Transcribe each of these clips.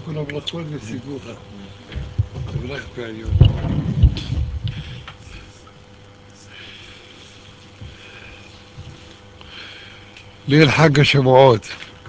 كل بلطول بيسيبوها تبلغ بعيون. ليه الحاجة شبعات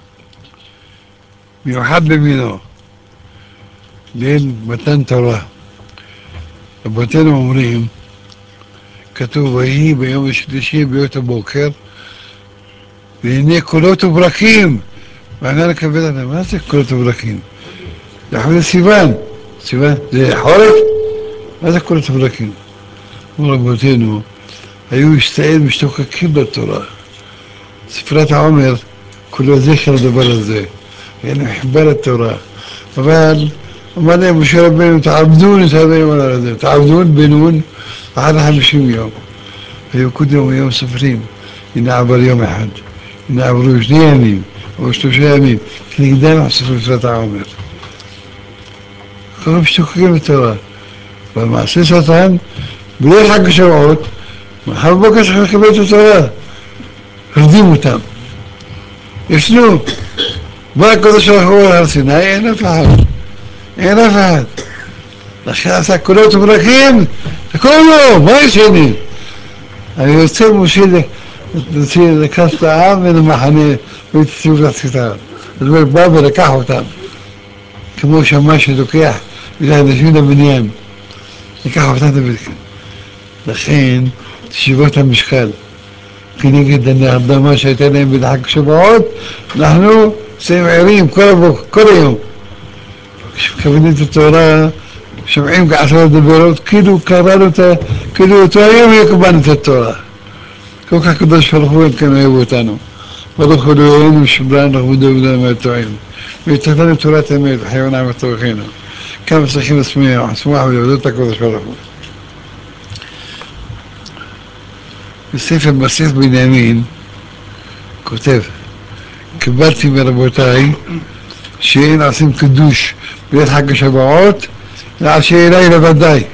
بيحب منه لين متن تراه متن عمرهم كتب هي بيوم الشديشي بيوت بوكر لأن كلوت براكين معناه كبير أنا ماسك كلوت براكين يحمل سيبان زي حورك ماسك كلوت براكين وربطينه أيوه يستعيد مشتوككين بالتراه سفرات عمر كله ذكر دبر زي يعني حبال التوراة فقال وما ده مش ربنا تعبدون تعبدون بنون على 50 يوم فيكون يوم صفرين ينعبر يوم أحد ينعبر وجديانين واشتوشانين كني قدام سفرات عمر كانوا مشتوكين بالتوراة فمع سيسة بليه حق شبعوت ما حبكش حق بيت التوراة هرديموا تام يشنو ما كنت هو هرسنا ايه نفعت الشاسع كله تبركين كله ما يشيني يعني يصير مشيلة تصير كاس عام من المحنة ويتسيب الكتاب الباب باب ركحه تام كمو شماش دكيح إذا نشينا بنيان ركحه تام بذكر الحين تشيبوتها مشكال كني جدا نهضم ما شيطانين بضحك شبعات نحن سامعين كل يوم كابينة التوراة سامعين كعشرة دبيروت كيلو تايم يكبان التوراة كوكا كدوش فرفوين كانوا يبوتانو ودخلوا يوم الشبران رغبدوا بلا ما يتوعين ويتفادوا التوراة تميت حيوانا متوخينه كم سخين اسمية وحسموها ودودتا كدوش فرفوين السيف المسيح بنيامين كتب كبرتي بربوتاي شيء عصيم كدوش بيت حق شبعات لا شيء ليلة بداي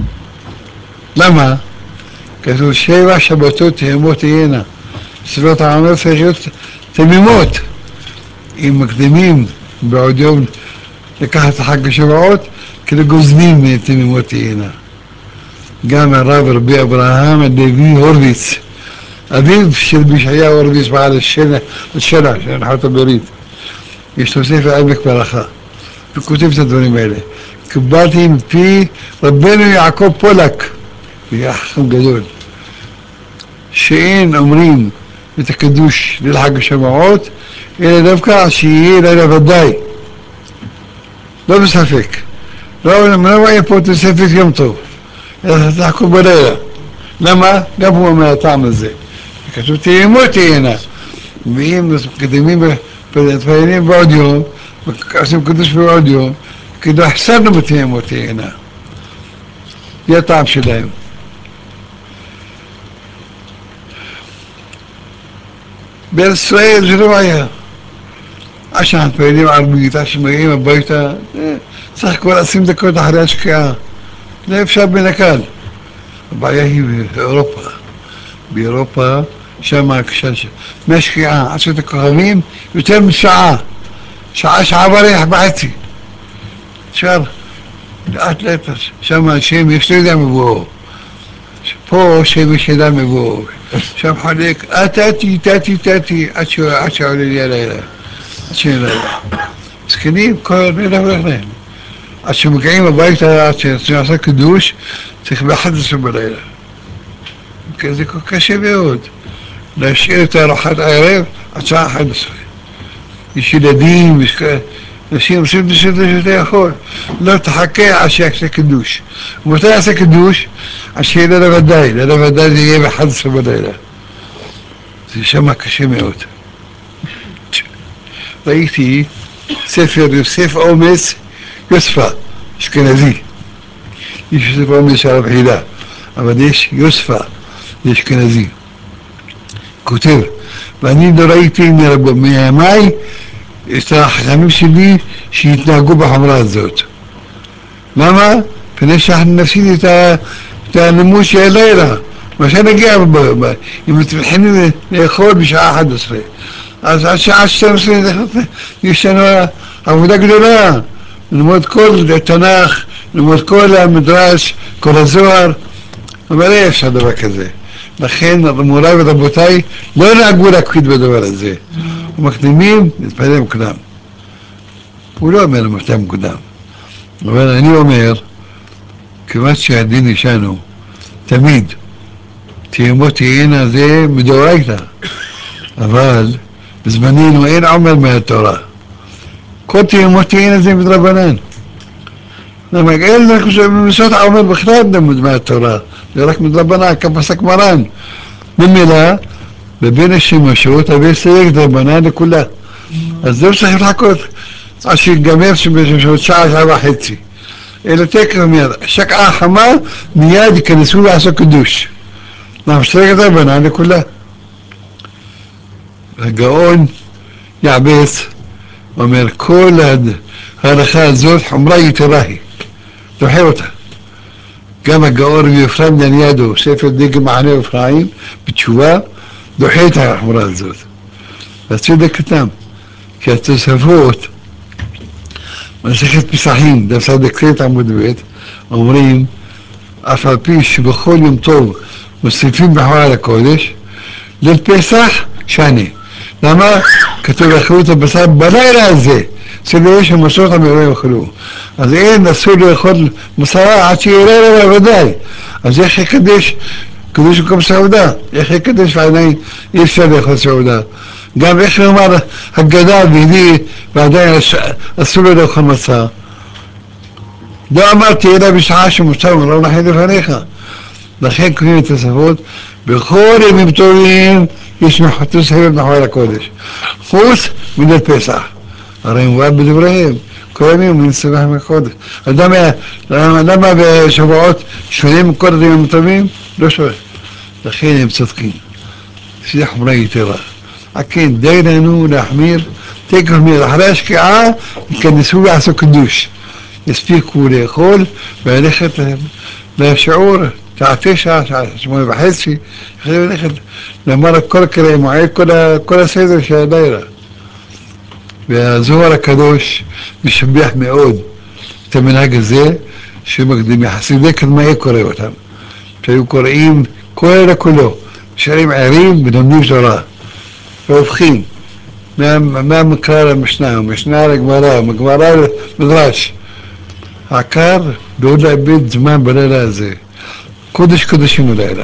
لما كتو شيء شبتوت يموت هنا سلوت عمل فيجوت تميموت مقدمين بعد يوم لكحت حق شبعات كده جزنين من تميموت هنا قام الراب ربي ابراهام اللي هورفيس أبيض بشعياء وربيس بعد الشلع عشان حتى بريد يستوصي في قلبك برخاء الكتب تدوني مالي كباتي في ربنا يعقوب بولك يحكم جدول شيئين أمرين يتكدوش للحق شمعات إلى دفكة عشيين إلى بداي لا بسفك لو من أول يبوت سفك يمطو إذا تحكم بليلة لما قبل ما تعمل زي كتبتي يموتي هنا بيهم مقدمين فاينين بعد يوم عشان كدوش بعد يوم كده احسن متي هنا يا طعم شلايم بين اسرائيل جنوبية عشان فاينين عربية عشان مجيين بيتا صح كل اسم ده كده حريش كيا لا يفشل بنكال بعدها هي بأوروبا بأوروبا شمال كشاش ماشي عشان الكهربين يتم ساعة بريح بعتي شهر الأتليتس شمال شيء يشتري دم بو بو شيء مش دم بو شم حديك تاتي أشو ليلة أشو مسكينين كل ليلة وليلة عشان مقعين ببيتها عشان سياسة كدوش تخبى حدث بالليلة كذا كشي بيود لا شيء تروح عيرين عشان حدث يشيل دين مش نسيم سد يا اخوي لو تحكي عشان كدوش متى كدوش عشان لا بداي يجيب حدث بدايله شمك شميوت رأيتي سيف أومس يصفى اشكنزي يوسف أومس عرب حيلا أما ديش يصفى اشكنزي كتير بعدين رأيتي إن رب ماي استراح خميس لي شي يتناقوا بحمراء الزوت لما فنشح النفسي تا نموش يا ليلة مش انا قاعد يمتلحني ياخذ مش احد اسري عشان الشمس يشتنوا ابو داك لا ללמוד כל התנ"ך, ללמוד כל המדרש, כל הזוהר, אבל אי אפשר דבר כזה. לכן מוריי ורבותיי לא נהגו להקפיד בדבר הזה. ומקדימים להתפלל מוקדם. הוא לא אומר מתי מוקדם, אבל אני אומר, כיוון שהדין ישנו, תמיד, תהיימות תהיינה זה מדאורייתא, אבל בזמננו אין עומר מהתורה. כל תהיימות תהיינה זה מדרבנן. למה אין לך במסות עומר בכלל מהתורה, זה רק מדרבנן, כפסק מרן. ממילא, בבין השימושות, אבל סייג דרבנן לכולה. אז זה לא צריך לחכות עד שיגמר שעה, שעה וחצי. אלא תקרא מיד, שקעה חמה, מיד ייכנסו לעשות קידוש. סייג דרבנן לכולה. הגאון יעבץ אומר, כל ההלכה הזאת חומרה יתרה היא, דוחה אותה. גם הגאון רבי אפרים לניאדו, ספר דגל מחנה אפרים, בתשובה, דוחה את החומרה הזאת. והצדק קטן, כי התוספות, מסכת פסחים, דף צ"ט עמוד ב', אומרים, אף על פי שבכל יום טוב מוסיפים בחורה לקודש, ליל פסח שנה. למה? כתוב לאכלו את הבשר בלילה הזה, שלא יש שמסורת המאורים יאכלו. אז אין, אסור לאכול מסרה עד שיהיה לילה בוודאי. אז איך יקדש? קדוש במקום סעודה. איך יקדש ועדיין אי אפשר לאכול סעודה. גם איך לומר הגדה והביא ועדיין אסור לו לאכול מסרה. לא אמרתי אלא בשעה שמותר ולא נחי לפניך. לכן קוראים את הספרות, בכל ימים טובים יש תוספת מחולל הקודש, חוץ מליל פסח. הרי מובא בדבריהם, כל ימים אומרים סבח מהקודש. למה בשבועות שונים כל הימים טובים? לא שואל. לכן הם צודקים. שזה חומרה יתרה. כן, די לנו להחמיר, תקף מיד אחרי השקיעה, ייכנסו לעשות קידוש. יספיקו לאכול וללכת לשיעור. שעה 9, שעה 8:30, יכולים ללכת למעלה כל קרי מועד, כל הסדר של הלילה. והזוהר הקדוש משבח מאוד את המנהג הזה, שמקדים חסידי קדמאי קורא אותם. שהיו קוראים כל לילה כולו, נשארים ערים ולומדים תורה. והופכים מהמקרא למשנה, משנה לגמרא, מגמרא למדרש. העיקר לא לאבד זמן בלילה הזה. קודש קודשים בלילה.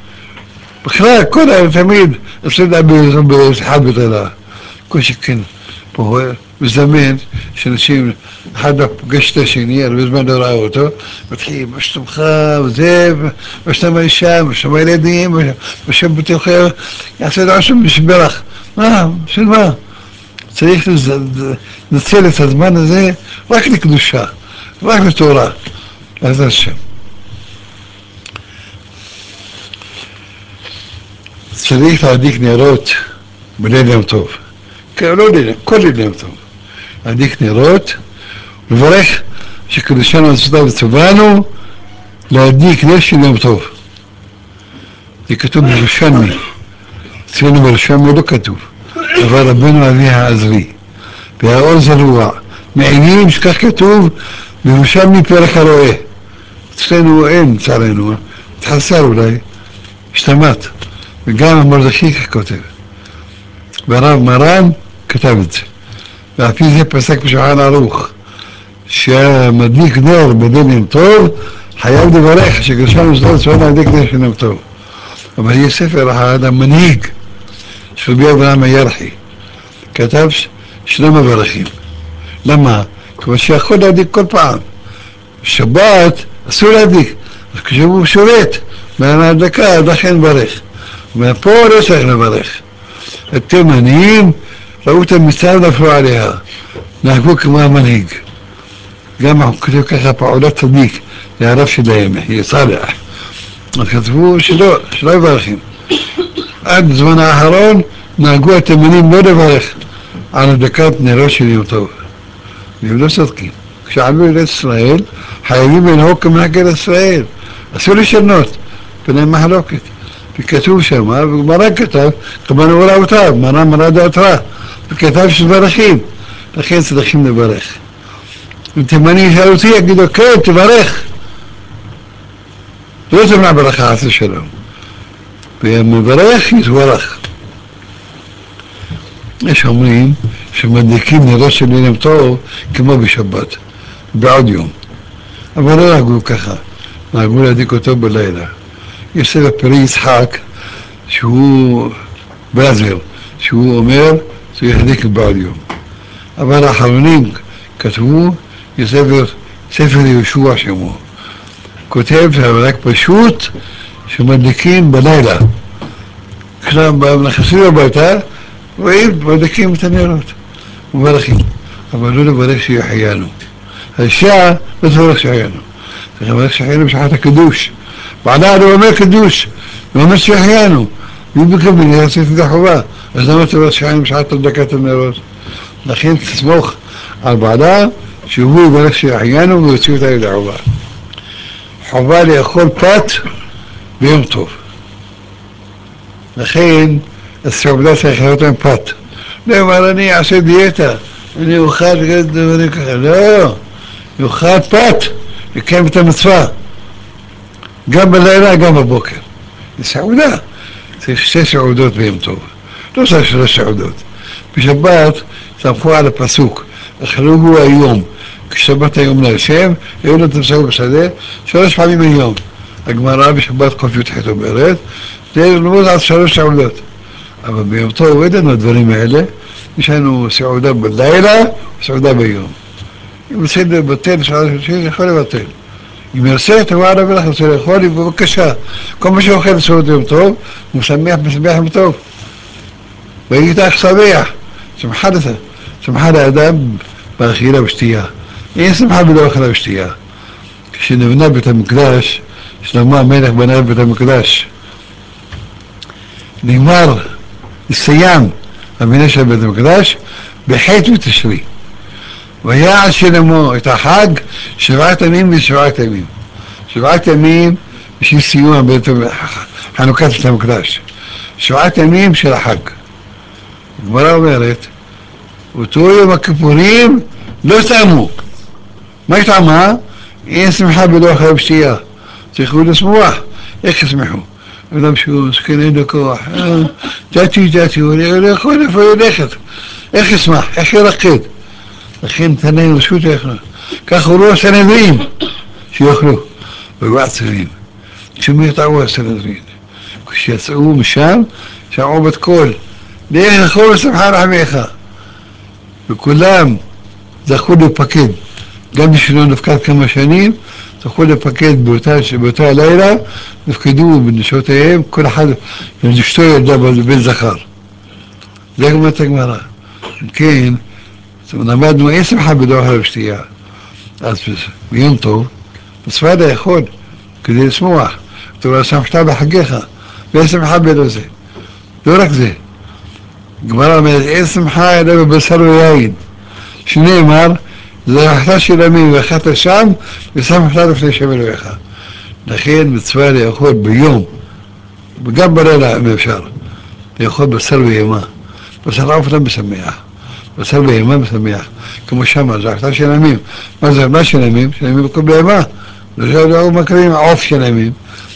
בכלל, כל היום תמיד אפשר לדבר באחד בלילה. כל שכן, פה מזמן שאנשים, אחד פוגש את השני, הרבה זמן לא ראה אותו, מתחיל, מה שלומך, וזה, מה שלום האישה, מה שלום הילדים, מה שלום בתוכר, יעשה דבר שם משברך. מה? של מה? צריך לנצל את הזמן הזה רק לקדושה, רק לתורה. אז זה השם. צריך להדליק נרות בליל יום טוב. לא ליל, כל ליל יום טוב. להדליק נרות, לברך שקדושנו עשתה וצוונו, להדליק נר של יום טוב. זה כתוב בירושלמי. אצלנו בירושלמי לא כתוב, אבל רבנו אבי העזרי והאור זרוע מעינים שכך כתוב בירושלמי פרק הרואה. אצלנו אין, לצערנו, התחסר אולי, השתמט. וגם המרדכי כך כותב. והרב מרן כתב את זה. ואף פי זה פסק בשולחן ערוך, שהמדליק נר בליל יום טוב, חייב לברך שקדושנו עשתה וצוונו להדליק נר של יום טוב. אבל יש ספר אחד, המנהיג, של רבי אברהם הירחי, כתב שלא מברכים. למה? כמו שיכול להדליק כל פעם. שבת אסור להדליק, אז כשהוא שורת, מההדלקה, לכן ברך. ופה לא צריך לברך. התימנים ראו את המצעד נפלו עליה, נהגו כמו המנהיג. גם אנחנו כתוב ככה פעולת צדיק, זה הרב שלהם, יהיה סלח. אז כתבו שלא יברכים. עד זמן האחרון נהגו התימנים לא לברך על הדלקת נרות של יום טוב. והם לא צודקים. כשעלו אל ישראל, חייבים לנהוג כמנהג אל ישראל. אסור לשנות, ביניהם מחלוקת. וכתוב שם, וגמרא כתב, כמה נאמרה אותה, מרא דעתך, וכתב שברכים, לכן צריכים לברך. אם תימני ישאל אותי, יגידו, כן, תברך. לא תמנע ברכה, חס ושלום. ומברך יתברך. יש אומרים שמדליקים נרות של עולם טוב כמו בשבת, בעוד יום. אבל לא נהגו ככה, נהגו להדליק אותו בלילה. יש ספר פרי יצחק, שהוא בלזר, שהוא אומר צריך להדליק בעוד יום. אבל האחרונים כתבו, ספר יהושע שמו, כותב רק פשוט שמדליקים בלילה. כשנכנסים הביתה, רואים, מדליקים את הנרות, מברכים, אבל לא לברך שיחיינו. האישה לא תברך שיחיינו, צריך לברך שיחיינו בשעת הקדוש. בעלה לא אומר קדוש, הוא אומר שיחיינו, והוא מקבל לעשות את החובה, אז למה תברך שיחיינו בשעת הדלקת הנרות? לכן תסמוך על בעלה שהוא יברך שיחיינו ויוציא אותה ידי חובה. חובה לאכול פת ביום טוב. לכן הסעודה צריך להיות עם פת. לא אומר אני אעשה דיאטה, אני אוכל דברים ככה, לא, יאכל פת, יקיים את המצווה, גם בלילה גם בבוקר. זה סעודה, צריך 6 סעודות ביום טוב, לא צריך 3 סעודות. בשבת סמכו על הפסוק, החלוגו היום, כשבת היום להשם, היו לו תמסכו בשדה 3 פעמים היום. הגמרא בשבת ק"ח אומרת, זה ללמוד על 3 סעודות. אבל ביום טוב אין לנו הדברים האלה, יש לנו סעודה בלילה וסעודה ביום. אם רוצה לבטל סעודה שלישית, יכול לבטל. אם ירצה, תבוא עליו לך, רוצה לאכול, בבקשה. כל מה שאוכל סעודה יום טוב, הוא משמח יום טוב. ויהי לך שמח, שמחה לאדם באכילה ושתייה. אין שמחה בלא אכילה ושתייה. כשנבנה בית המקדש, שלמה המלך בנה בית המקדש, נגמר, הסתיים הבנה של בית המקדש בח' בתשרי. ויעש שלמה את החג 7 ימים ו7 ימים. 7 ימים בשביל סיום חנוכת בית המקדש. 7 ימים של החג. הגמרא אומרת, אותו יום הכיפורים לא טעמו. מה יטעמה? אין שמחה בלא אכילה ושתייה. צריכו לשמוח. איך ישמחו? אדם שהוא מסכן, אין לו כוח, ג'אתי, הוא לא יכול, איפה ילכת? איך ישמח? איך ירקד? לכן תנאים רשות יאכלו. כך הוא לא הסנהדרין שיאכלו. והיו עצבים. כשהם יטעו הסנהדרין. כשיצאו משם, שמעו בת קול, לך לאכול ושמחה רחמך. וכולם זכו לפקד. גם בשבילו נפקד כמה שנים, זכו לפקד באותה הלילה, נפקדו בנשותיהם, כל אחד אשתו ילדה בן זכר. זה גם את הגמרא. כן, למדנו אין שמחה בלא אכילה ושתייה. אז ביום טוב, מצווה לאכול, כדי לשמוח. תורה שמחת בחגיך, ואין שמחה בלא זה. לא רק זה. גמרא אומרת, אין שמחה אלא בבשר ויין. שנאמר, זרחת של עמים ואכלת שם, ושמחת לפני שם אלוהיך. לכן מצווה לאכול ביום, וגם בלילה אם אפשר, לאכול בשר וימה. בשר עוף לא משמח, בשר וימה משמח. כמו שם, זרחת של עמים. מה זה, מה של עמים? של עמים בכל בהמה. לא מקרים עוף של עמים.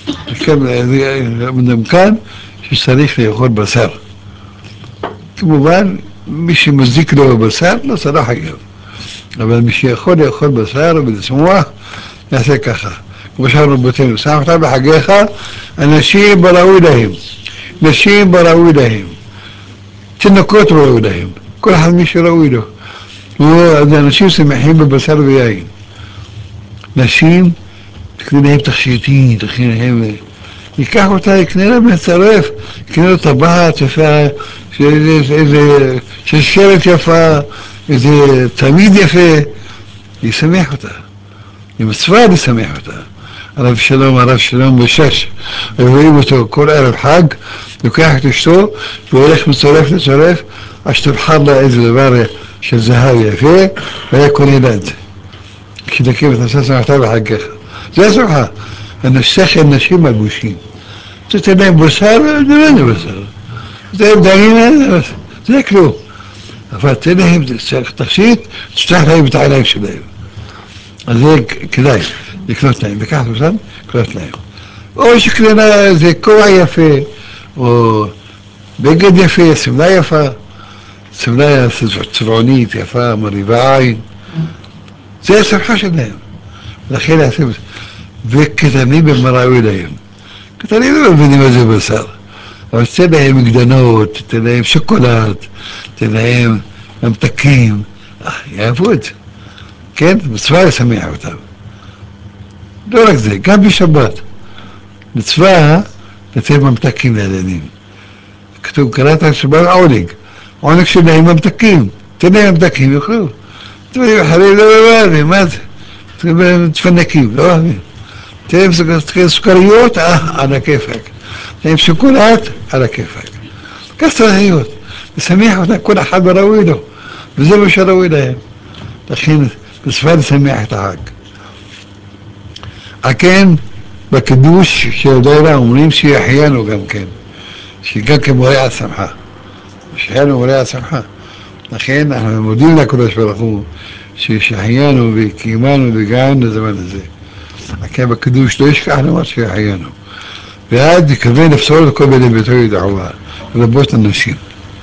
כאן שצריך לאכול בשר. כמובן, מי שמזיק לו בבשר, לא צריך חייב. אבל מי שיכול לאכול בשר ולשמוח, יעשה ככה. כמו שאמרנו רבותינו, שמחת בחגיך, אנשים בראוי להם, נשים בראוי להם, תינוקות בראוי להם, כל אחד מי שראוי לו. אנשים שמחים בבשר ויין. נשים, תקנה להם תכשיטים, תכין להם, ייקח אותה, יקנה להם לצרף, יקנה לו טבעת יפה, איזה שרשרת יפה, איזה תמיד יפה, ישמח אותה. היא מצווה לשמח אותה. הרב שלום בשש, רואים אותו כל ערב חג, לוקח את אשתו, והולך מצורף לצורף, עד שתבחר לה איזה דבר של זהב יפה, והיה קונה לה את זה. כשתקים את נשא שמחתה בחגיך. זה השמחה. שכל נשים מלבושים. תתן להם בשר, זה לא בשר. זה דגים, זה כלום. אבל תן להם תכשיט, תשלח להם את העיניים שלהם. אז זה כדאי לקנות להם, לקחת אותם, לקנות להם. או שקנה איזה כובע יפה, או בגד יפה, שמלה יפה, שמלה צבעונית יפה, מרהיבה עין. זה השמחה שלהם. לכן יעשו, וקטנים במה ראוי להם. קטנים לא מבינים מה זה בשר. אבל תן להם גדנות, תן להם שוקולד, תן להם ממתקים, יאהבו את זה. כן? מצווה לשמח אותם. לא רק זה, גם בשבת. מצווה לתת ממתקים לילדים. כתוב, קראת על שבת עונג. עונג שלהם ממתקים. תן להם ממתקים, יאכלו. דברים אחרים לא אוהבים, מה זה? תפנקים, לא אוהבים. תן להם סוכריות, על הכיפק. תן להם שוקולד, על הכיפק. כך צריך להיות. לשמח אותם, כל אחד בראוי לו. וזה מה שראוי להם. לכן, מצווה לשמח את החג. כן, בקידוש של לילה אומרים שיחיינו גם כן. שגם כן מורא השמחה. שיחיינו מורא השמחה. לכן אנחנו מודים לקדוש ברוך הוא שהחיינו וקיימנו והגענו לזמן הזה. כן, בקידוש לא ישכח לומר שהחיינו. ועד יכוון לפסול לכל בני ביתו ידעוה. רבות אנשים.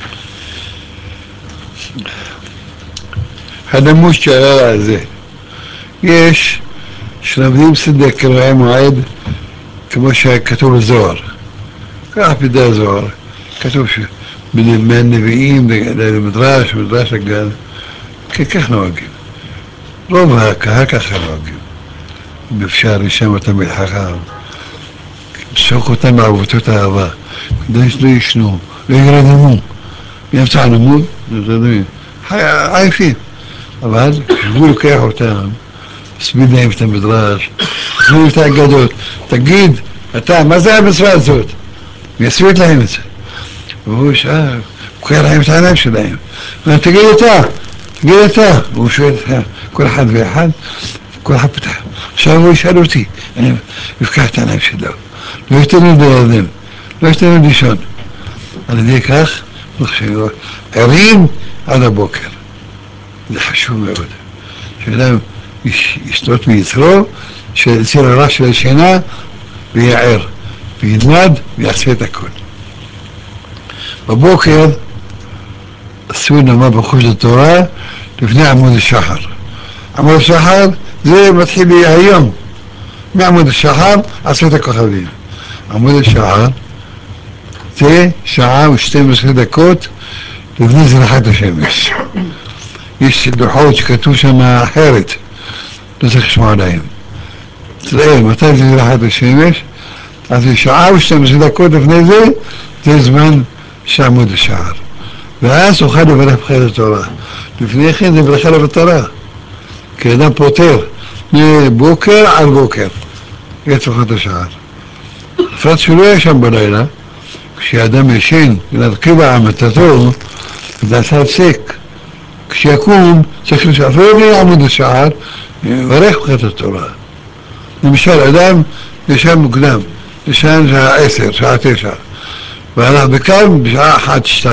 הנמוש שעלה על זה. יש שלמדים סדר קרואי מועד כמו שכתוב בזוהר. כך בידי הזוהר. כתוב מהנביאים למדרש, מדרש הגן. כך נוהגים. רוב הקהל ככה נוהגים. אם אפשר לשם אותם מלחכם. לשוק אותם בעבותות האהבה. כדי שלא ישנו, לא ירדמו. באמצע הנמוד, עייפים. אבל כשהוא לוקח אותם, מסביר להם את המדרש, מסביר את האגדות, תגיד, אתה, מה זה המצווה הזאת? ויסביר להם את זה. והוא שאל, הוא קורא להם את העיניים שלהם. תגיד אתה. והוא שואל כל אחד ואחד, כל אחד פתח. עכשיו הוא ישאל אותי, אני אפקח את העיניים שלו. לא יתנו להירדם, לא יתנו לישון. על ידי כך, ערים עד הבוקר. זה חשוב מאוד. שאדם ישתות מיצרו, שיציר הרע של השינה ויער, וילמד ויעשה את הכל. בבוקר עשו נאמר בחוש לתורה לפני עמוד השחר. עמוד השחר זה מתחיל היום, מעמוד השחר עשרת הכוכבים. עמוד השחר זה שעה ו12 דקות לפני זרחת השמש. יש דוחות שכתוב שם אחרת, לא צריך לשמוע עליהם. תראה, מתי זה זרחת השמש? אז זה שעה ו12 דקות לפני זה, זה זמן שעמוד השחר. ואז אוכל לברך בחירת התורה. לפני כן זה ברכה לבטרה. כי אדם פותר מבוקר עד בוקר. את זרחת השחר. בפרט שלא ישן בלילה, כשאדם ישן להרכיב העמתתו, זה עשה הפסק. כשיקום, צריך לשאפר לי עמוד השחר, לברך בחירת התורה. למשל, אדם ישן מוקדם, ישן שעה 10, שעה 9, והלך וקם בשעה 1-2.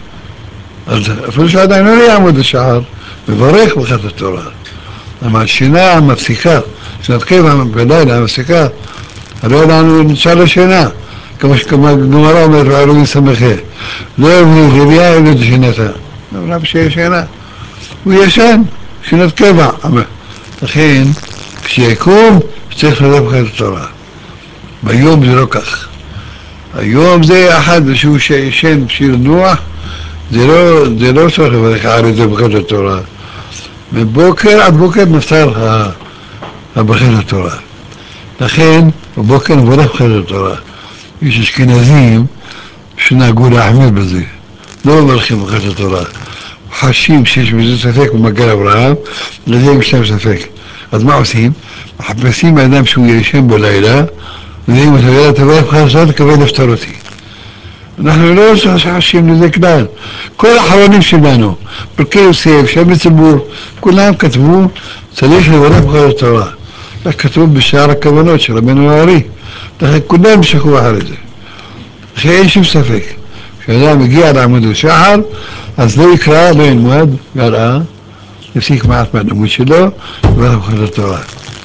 אז אפילו שעדיין לא יעמוד השחר, מברך ברכת התורה. אבל השינה מפסיקה, שנת קבע בלילה מפסיקה, הרי לנו נשאר לשינה, כמו שגמרא אומרת, ועלו ישמחה. לא יבנו רבייה, יבנו שינתה. אבל שישנה. הוא ישן, שינת קבע. לכן, כשיקום, צריך לברך ברכת התורה. ביום זה לא כך. היום זה אחד שהוא שישן בשביל נוח, זה לא צריך לברך על זה ברכת התורה. מבוקר עד בוקר נפטר ברכת התורה. לכן, בבוקר נברך ברכת התורה. יש אשכנזים שנהגו להחמיר בזה. לא מברכים ברכת התורה. חשים שיש בזה ספק במגל אברהם, לזה יש להם ספק. אז מה עושים? מחפשים האדם שהוא ישן בלילה, ואם אתה יודע, תברך ברכת התורה, תקבל לפטר אותי. אנחנו לא חשים לזה כלל. כל האחרונים שלנו, פרקי יוסף, שם ציבור, כולם כתבו, צריך לברך ברכת התורה. כך כתוב בשער הכוונות של רבנו הארי. לכן כולם משכו אחרי זה. לכן אין שום ספק. כשאדם מגיע לעמוד השחר, אז לא יקרא, לא ילמד, יראה, יפסיק מעט מהלימוד שלו, וברך ברכות התורה.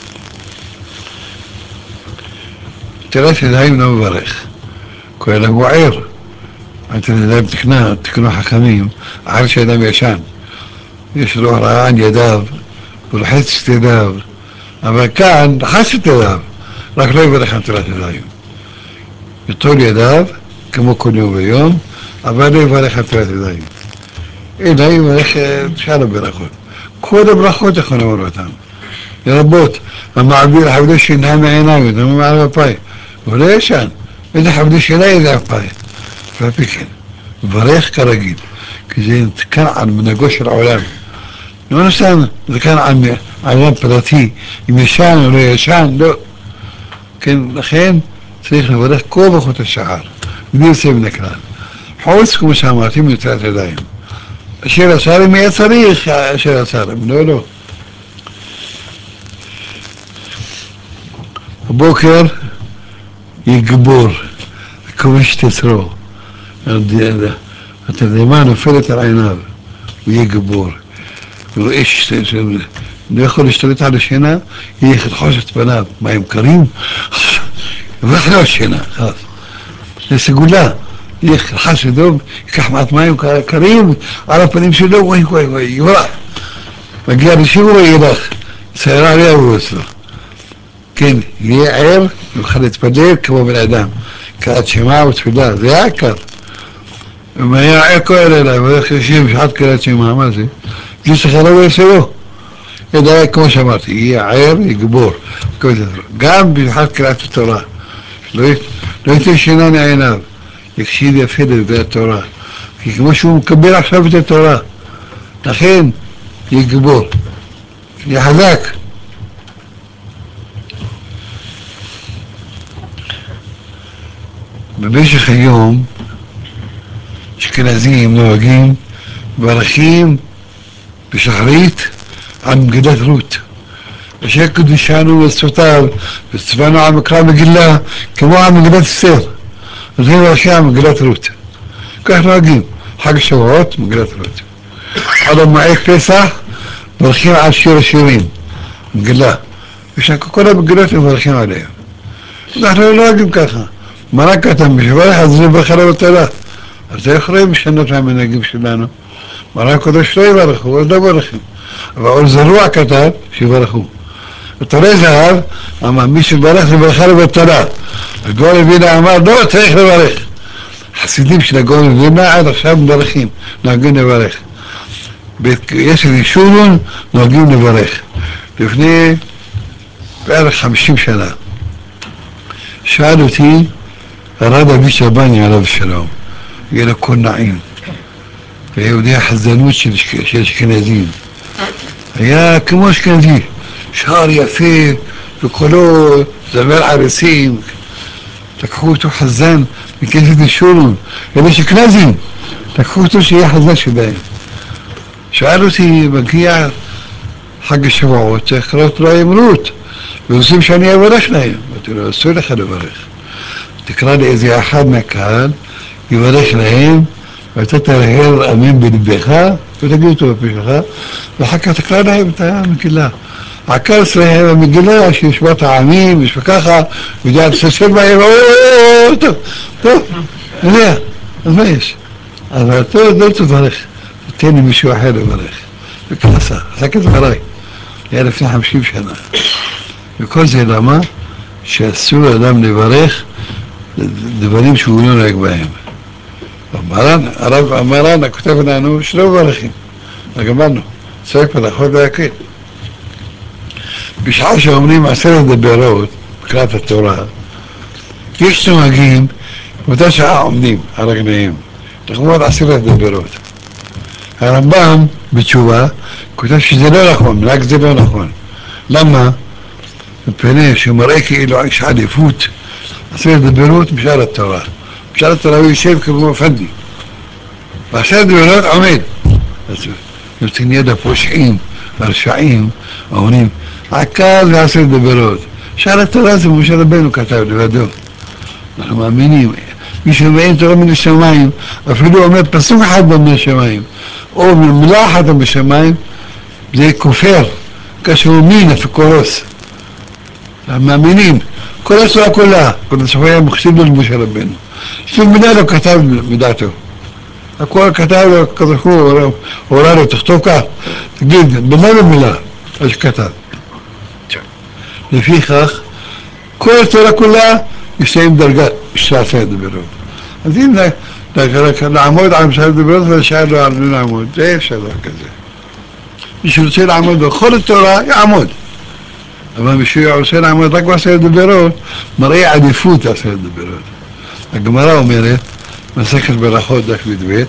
תראת ידיים לא מברך, כהן הוא ער. את הידיים תקנו חכמים, אחר שהידם ישן. יש לו הרעה על ידיו, הוא לחץ את ידיו, אבל כאן לחץ את ידיו, רק לא יברך על תראת ידיים. יטול ידיו, כמו כל יום ויום, אבל לא יברך על תראת ידיים. אלא יברך שאר הברכות. כל הברכות יכול לומר אותם. לרבות, המעביר חבלי שיניים מעיניים, זה מעל הפיים. הוא לא ישן, איזה חבלי שיניים זה הפיים. ואפי כן, מברך כרגיל, כי זה כאן על מנהגו של העולם. לא נסתם, זה כאן על עולם פרטי, אם ישן או לא ישן, לא. כן, לכן צריך לברך כל ברכות השחר, בלי יוצא מן הכלל. חוץ, כמו שאמרתי, מנטילת ידיים. אשר עשר, אם יהיה צריך, אשר עשר, לא. הבוקר יגבור, כובש את יצרו. התדהמה נופלת על עיניו, הוא יהיה גבור. הוא רואה לא יכול להשתלט על השינה, יהיה יחלחוש את פניו, מים קרים, יברך לו השינה, זה סגולה, יחלחש לדום, ייקח מעט מים קרים על הפנים שלו, וואי, יברח. מגיע לשיעור וילך, צעירה עליה הוא אצלו. כן, יהיה ער, יוכל להתפלל כמו בן אדם, קראת שמע ותפילה, זה היה עיקר. אם היה ער כהן אליי, והולך ישיב בשעת קראת שמע, מה זה? בלי שכרה הוא יעשו. ידע, כמו שאמרתי, יהיה ער, יגבור, גם בשעת קראת התורה. לא ייתן שינה מעיניו, יקשיב יפה לדברי התורה, כי כמו שהוא מקבל עכשיו את התורה, לכן יגבור, יחזק. במשך היום אשכנזים נוהגים מברכים בשחרית על מגילת רות, אשר קדושנו ושפתיו וצוונו על מקרא מגילה כמו על מגילת אסתר, אז זה מברכים על מגילת רות. כך נוהגים, חג שבועות מגילת רות. על המועד פסח מברכים על שיר השירים, מגילה, כל המגילות מברכים עליהם. אנחנו לא נוהגים ככה. מה רק אתה משבח, אז זה ברכה לא בטלה. אז זה יכולים לשנות מהמנהגים שלנו. מה רק קודש לא יברכו, אז לא ברכים. אבל עוד זרוע כתב, שיברכו. ותורי זהב, אמר, מי שברך זה ברכה לא בטלה. הגאון מווילנה אמר, לא צריך לברך. חסידים של הגאון מווילנה עד עכשיו מברכים, נוהגים לברך. יש לי שורון, נוהגים לברך. לפני בערך 50 שנה. שאל אותי הרב אבי שבני עליו שלום, יהיה לו כל נעים, ויהודי החזנות של אשכנזים, היה כמו אשכנזי, שר יפה וקולו זמר ערסים, לקחו אותו חזן מכנסת השורון, אלה אשכנזים, לקחו אותו שיהיה חזן שלהם. שאל אותי, מגיע חג השבועות, צריך לקרוא לו אמרות, ועושים שאני אברך להם. אמרתי לו, אסור לך לברך. תקרא לי איזה אחד מהקהל, יברך להם, ואתה תרהר אמן בלבך, ותגיד אותו בפה שלך, ואחר כך תקרא להם את המגילה. עקר אצלהם המגילה, שישבת העמים, יש וככה, וידע לססל בהם, טוב, יודע, אז מה יש? אבל טוב, לא תברך, תתן לי מישהו אחר לברך. וככה עשה, עשה כדבריי. היה לפני 50 שנה. וכל זה למה? שאסור לאדם לברך דברים שהוא לא נוהג בהם. הרב המרן הכותב לנו שלא מברכים. גמרנו, צועק פתחות להקריא. בשעה שאומרים 10 דברות בקראת התורה, יש נוהגים, באותה שעה עומדים על רגליהם, לכבוד 10 דברות. הרמב"ם בתשובה כותב שזה לא נכון, רק זה לא נכון. למה? מפני שהוא מראה כאילו יש עדיפות 10 דברות בשאר התורה. בשאר התורה הוא יושב כמו פנדי. ב10 דברות עומד. אז נותן יד הפושעים והרשעים, אומרים, עקר זה 10 דברות. שאר התורה זה משה רבנו כתב לבדו. אנחנו מאמינים, מי שמבין תורה מן השמיים, אפילו אומר פסוק אחד מן השמיים, או מילה אחת מן השמיים, זה כופר, כאשר הוא מין אפיקורוס, המאמינים, כל התורה כולה, כל הספר היה מחשיב לו למשה רבנו, שום מילה לא כתב מדעתו, הכל כתב לו, כתבו, הורה לו, תכתוב כך, תגיד, במה במילה, אז כתב. לפיכך, כל התורה כולה מסיים דרגה שעשה לדברות. אז אם לעמוד על מסע לדברות ולשאר לו על לא לעמוד, זה אפשר דבר כזה. מי שרוצה לעמוד בכל התורה, יעמוד. אבל מי שרוצה לעמוד רק בעשה לדברות, מראה עדיפות לעשה לדברות. הגמרא אומרת, מסכת ברכות דף י"ב,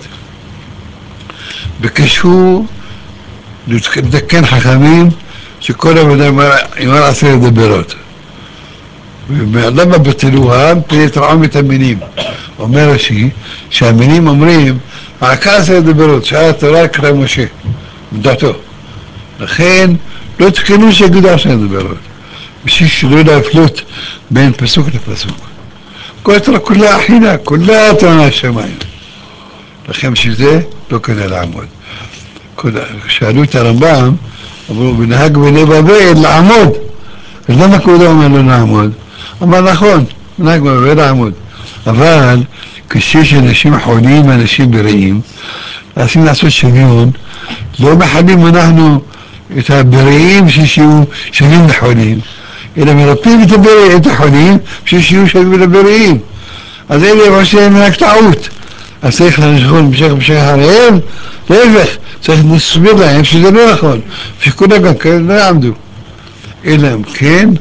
ביקשו לתקן חכמים שכל עבודה אמר עשה לדברות. למה בטלוה? מפני התרעומת המינים. אומר רש"י שהמינים אומרים העיקר עשה לדברות, שאר התורה קרא משה מדעתו, לכן לא תקנו שיגידו עשה לדברות בשביל שלא להפלות בין פסוק לפסוק. כל התורה כולה אחידה, כולה תורה מהשמיים, לכן בשביל זה לא כדאי לעמוד. שאלו את הרמב"ם, אמרו בנהג בני בבל לעמוד, אז למה כבודו אומר לא לעמוד? אמר נכון, נהג בני בבל לעמוד, אבל כשיש אנשים חולים ואנשים בריאים, רוצים לעשות שוויון, לא מחלים אנחנו את הבריאים שיהיו שווים לחולים, אלא מרפאים את החולים שיהיו שווים לבריאים. אז אלה עושים רק טעות, אז צריך להמשיך אחריהם, להפך, צריך להסביר להם שזה לא נכון, שכולם גם כן לא יעמדו, אלא אם כן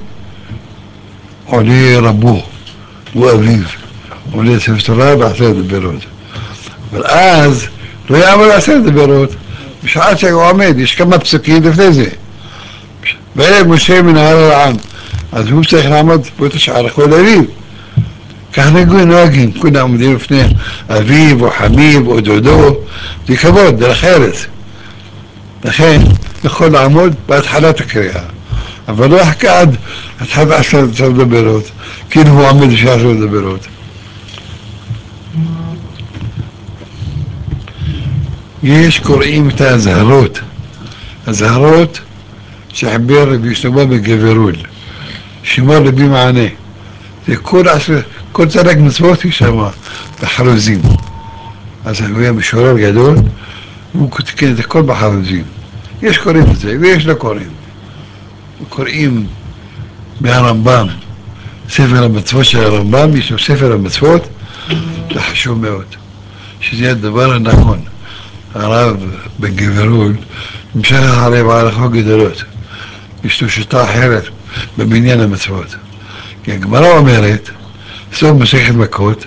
עולה רבו ואביו, עולה ספר תורה בעשרת דיברות, אבל אז לא יעמוד בעשרת דיברות, בשעה שהוא עומד, יש כמה פסוקים לפני זה, וילך משה מנהר העם, אז הוא צריך לעמוד באותו שעה לכל אביו. כך נוהגים, כולם עומדים לפני אביו או חמיו או דודו, זה כבוד, דרך ארץ. לכן יכול לעמוד בהתחלת הקריאה, אבל לא יחכה עד התחלת עשרת דיברות, כאילו הוא עומד בשביל עשרת דיברות. יש קוראים את הזהרות, הזהרות שחיבר רבי שלמה בגברול, שמר רבי מענה, זה כל צדק מצוות היא שמה בחרוזים. אז הוא היה משורר גדול, הוא תיקן את הכל בחרוזים. יש קוראים את זה ויש לא קוראים. קוראים מהרמב"ם, ספר המצוות של הרמב"ם, יש לו ספר המצוות, זה חשוב מאוד, שזה הדבר הנכון. הרב בן גברול המשך אחרי בהלכות גדולות, יש לו שיטה אחרת במניין המצוות. כי הגמרא אומרת, סוף מסכת מכות,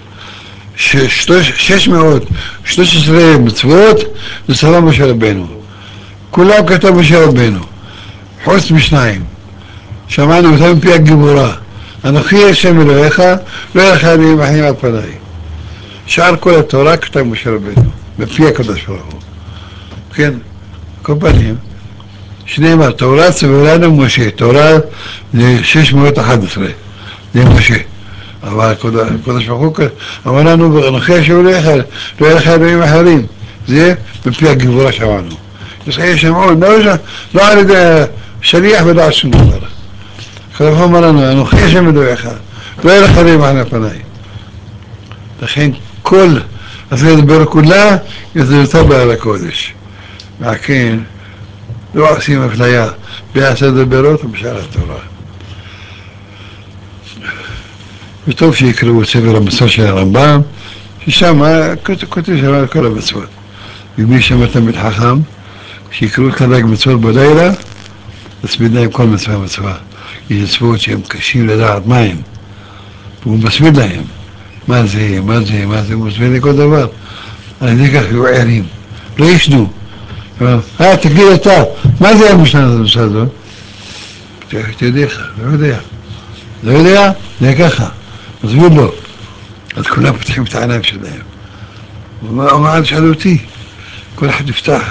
613 מצוות נצטווה משה רבנו, כולם כתב משה רבנו, חוץ משניים, שמענו אותם מפי הגיבורה, אנוכי השם אלוהיך, לא יהיה לך עניים מחיים על פניי. שאר כל התורה כתב משה רבנו, מפי הקדוש ברוך הוא. כן, כל פנים, שנאמר, תורה ציווה לנו משה, תורה זה 611, זה משה. אבל הקדוש ברוך הוא אמר לנו, אנוכי השם אלוהיך, לא יהיה לך אלוהים אחרים. זה מפי הגיבורה שמענו. יש שמעון, לא על ידי שליח ולא על שום דבר. הקדוש ברוך הוא אמר לנו, אנוכי השם אלוהיך, לא יהיה לך אלוהים מחיים על פניי. לכן כל עשרת דיברות כולה יסודתה בהר הקודש. וכן לא עושים אפליה בעשרת דיברות ובשאר התורה. וטוב שיקראו את ספר המצוות של הרמב"ם, ששם כותב שם כל המצוות. ומי שמע תלמיד חכם, שיקראו תלמיד מצוות בלילה, תצמיד להם כל מצווה מצווה. יש מצוות שהם קשים לדעת מה הם, והוא מסמיד להם מה זה, הוא מסמיד לכל דבר. על ידי כך יהיו ערים, לא ישנו. תגיד אתה, מה זה המשנה הזאת? תדעיך, לא יודע, זה ככה, מסביר לו. אז כולם פותחים את העיניים שלהם. הוא אמר, שאלו אותי, כל אחד יפתח,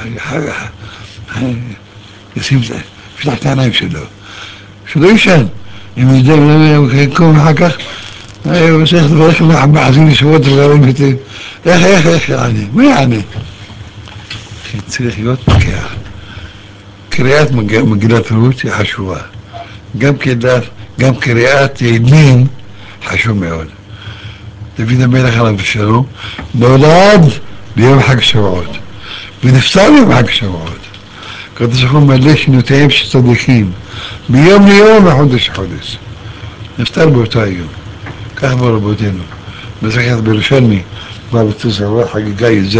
יפתח את העיניים שלו, שלא ישן, אם ידע, יקום אחר כך, הוא צריך לברך לך בחזים לשבות וגרים איתי, איך יענה? מה יענה? צריך להיות פקח. קריאת מגילת רות היא חשובה. גם קריאת תהילים חשוב מאוד. דוד המלך עליו השלום נולד ביום חג שבועות ונפטר ביום חג שבועות. הקדוש ברוך הוא מלא שנותיהם של צדיקים מיום ליום וחודש לחודש. נפטר באותו היום. כך אמרו רבותינו. מסכת בירושלמי, בא בתוספות חגיגה י"ז,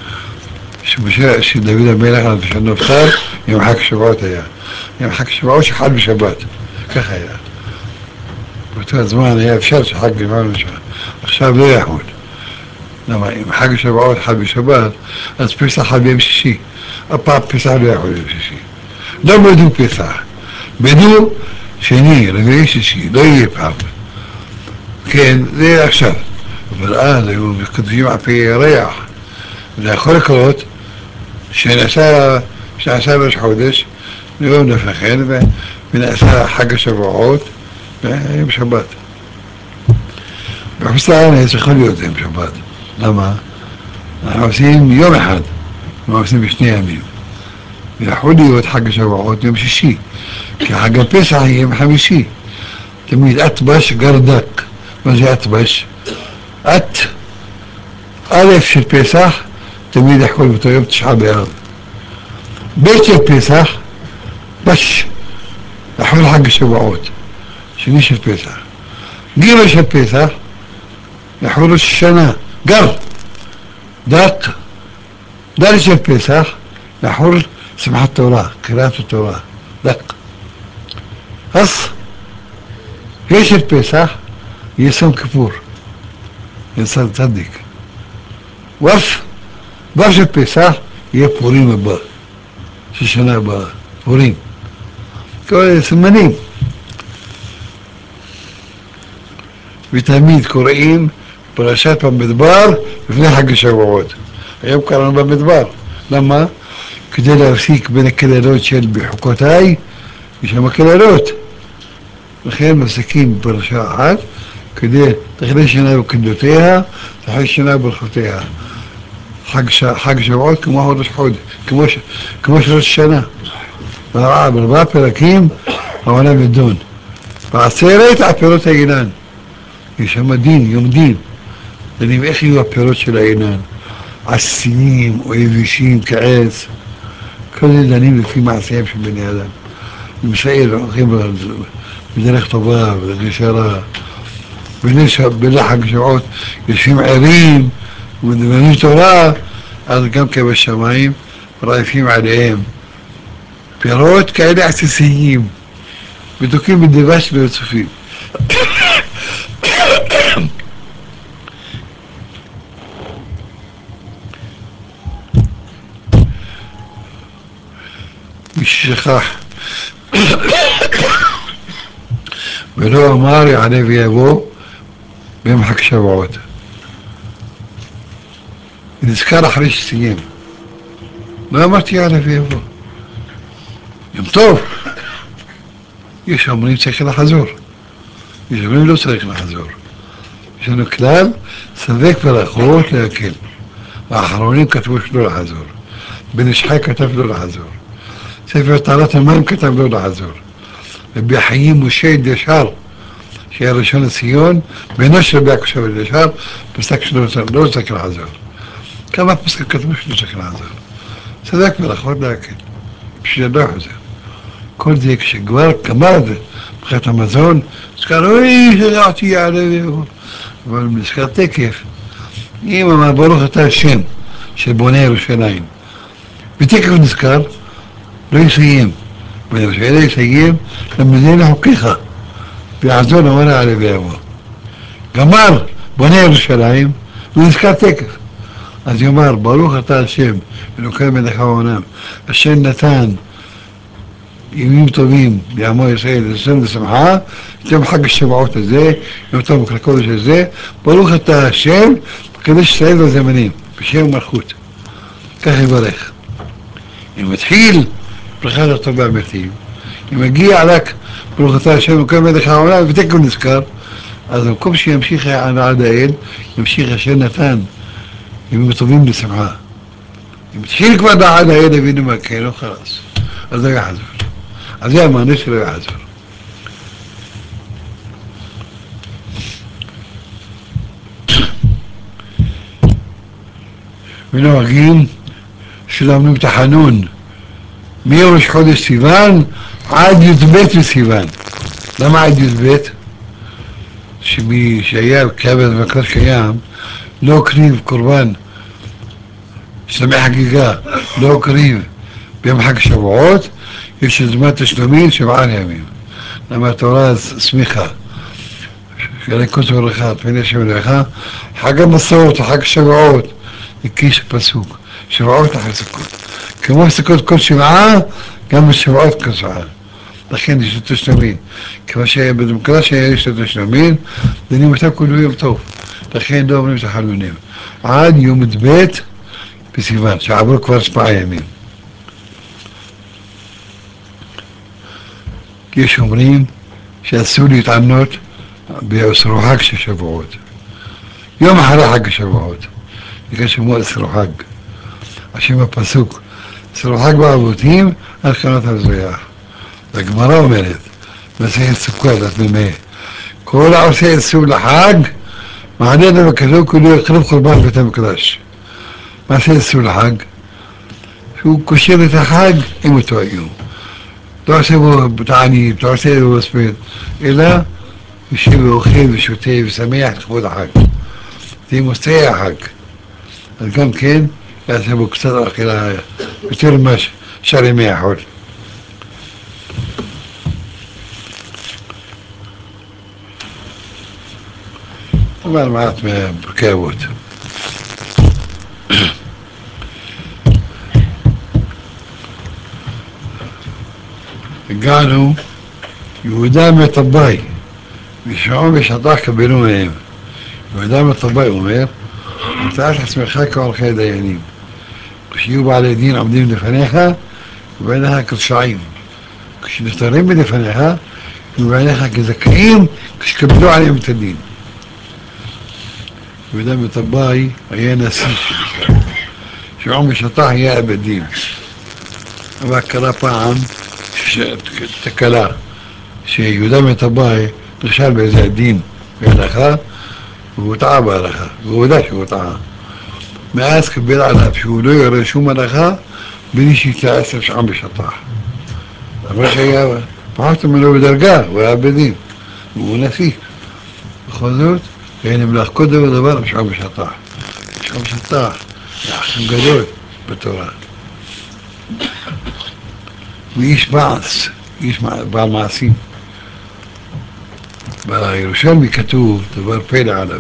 שדוד המלך עליו השלום נפטר, יום חג שבועות היה. יום חג שבועות שחל בשבת. כך היה. באותו הזמן היה אפשר שחג לפעמים בשבת. עכשיו לא יחול. למה? אם חג שבועות חל בשבת, אז פסח חל ביום שישי. הפעם פסח לא יכול ביום שישי. לא בדו פסח. בדו שני, רביעי, שישי. לא יהיה פעם. כן, זה עכשיו. אבל אז היו כותבים על פי ירח. זה יכול לקרות שנעשה ראש חודש, יום לפני כן, ונעשה חג השבועות ביום שבת. בחוץ לארץ יכול להיות יום שבת. למה? אנחנו עושים יום אחד, אנחנו עושים בשני ימים. ויכול להיות חג השבועות יום שישי, כי חג הפסח יהיה יום חמישי. תמיד אטבש גרדק. מה זה אטבש? א' של פסח תמיד יכול באותו יום תשעה באב. ב' של פסח בש יכול חג השבועות שני של פסח. ג' של פסח יכול ראש השנה גר דק. ד' של פסח יכול שמחת תורה, קריאת התורה דק. אז ה' של פסח יהיה סום כיפור, יצא צדיק. ו' של פסח יהיה פורים הבא, של שנה הבאה, פורים. כל אלה סימנים. ותמיד קוראים פרשת במדבר לפני חג השבועות. היום קראנו במדבר. למה? כדי להפסיק בין הקללות של בחוקותיי, יש שם קללות. לכן מפסיקים פרשה אחת, כדי תחילת שנה בקללותיה, תחילת שנה ברכותיה. חג שבועות כמו חודש חודש, כמו ראש שנה. בארבעה פרקים העולם ידון. בעצרת הפירות האילן. יש שם דין, יום דין. דנים איך יהיו הפירות של האילן. עשיים או יבשים כעץ. כל זה דנים לפי מעשיהם של בני אדם. למשל, הולכים בדרך טובה, בדרך ישרה. בליל חג שבועות יושבים ערים ומדברים תורה, אז גם כן בשמיים רעפים עליהם. פירות כאלה עסיסיים, מתוקים בדבש ורצופים. מי ששכח ולא אמר יעלה ויבוא ביום חג שבועות. נזכר אחרי שסיים. לא אמרתי יעלה ויבוא. יום טוב. יש אומרים צריך לחזור. יש אומרים לא צריך לחזור. יש לנו כלל, ספק ולאחרות להקל. האחרונים כתבו שלא לחזור. בן ישחי כתב לא לחזור. ספר טהרת המים כתב לא לחזור. רבי חיים משה ישר, שהיה ראשון לציון, בנו של רבי יעקב ישר, פסק שלא צריך לחזור. כמה פסקים כתבו שלא צריך לחזור. ספק ולאחרות להקל. בשביל לא חוזר. כל זה כשכבר גמר את זה, מבחינת המזון, נזכר, אוי, שרעתי יעלה ויבוא. אבל נזכר תקף, אם אמר ברוך אתה השם של בונה ירושלים, ותקף נזכר, לא יסיים. ולא יסיים, למדינה חוקיך, ויעזור אמר יעלה ויבוא. גמר בונה ירושלים, ונזכר תקף. אז יאמר, ברוך אתה השם, אלוקי מלך העולם, אשר נתן ימים טובים לעמו ישראל, לשם ושמחה, יום חג השבועות הזה, יום טוב לקודש הזה, ברוך אתה השם, מקדש ישראל בזמנים, בשם מלכות. כך יברך. אם מתחיל ברכת הטובה המתים, אם מגיע רק ברוך אתה השם, אלוקי מלך העולם, ותקף נזכר, אז במקום שימשיך עד האל, ימשיך אשר נתן ימים טובים לשמחה. אם מתחיל כבר עד האל, הבינו מה כן, לא חלס. אז לא יעזור. אז זה המענה שלא יעזור. ונוהגים שלמנו את החנון מיום ראש חודש סיוון עד י"ב בסיוון. למה עד י"ב? שמי שהיה כבד במקדש קיים לא הקריב קורבן שלמי חגיגה, לא הקריב ביום חג שבועות, יש זמן תשלומים 7 ימים. למה התורה סמיכה שעלי כוס ברכה תפני השם אלוהיך, חג המסעות וחג שבועות הקיש פסוק שבועות אחרי סוכות, כמו סוכות כל 7 גם בשבועות כל 7, לכן יש לו תשלומים. כמו שבמקדש יש לו תשלומים, דנים אותם כל יום טוב, לכן לא אומרים את החלונים עד יום י"ב בסיוון, שעברו כבר 7 ימים. יש אומרים שאסור להתענות באסרו חג של שבועות, יום אחרי חג השבועות, בגלל שמו אסרו חג. השם הפסוק, אסרו חג באבותים על קנות המזבח. והגמרא אומרת, מסכת סוכות, את ממאה, כל העושה איסור לחג, מענה דבר כזו כולו יקרב קורבן בית המקדש. מה זה איסור לחג? שהוא קושר את החג עם אותו היום. לא עושה בו תענית, לא עושה בו ספד, אלא יושב ואוכל ושותה ושמח לכבוד החג. זה מוצאי החג. אז גם כן, יעשה בו קצת אכילה יותר ממה שאר ימי החול. אבל מעט מפרקי אבות. הגענו יהודה מטבעי ושמעון ושטח קבלו מהם. יהודה מטבעי אומר, תאר את עצמך כעורכי דיינים, כשיהיו בעלי דין עומדים לפניך ובעיניך כרשעים, כשנפטרים מלפניך ובעיניך כזכאים כשקבלו עליהם את הדין. יהודה מטבעי היה נשיא של ישראל, שמעון ושטח היה עבד דין. אבל קרה פעם תקלה שיהודה מטבעי נכשל באיזה דין בהלכה והוא טעה בהלכה, והוא הודה שהוא טעה. מאז קבל עליו שהוא לא יראה שום הלכה בלי שיתייעץ לשמעון ושטח. אבל שהיה פחות ממנו בדרגה, הוא היה בדין, והוא נשיא. בכל זאת, היה נמלך כל דבר לשמעון ושטח. שמעון ושטח היה חכם גדול בתורה. ואיש מעש, איש בעל מעשים. בירושלמי כתוב דבר פלא עליו.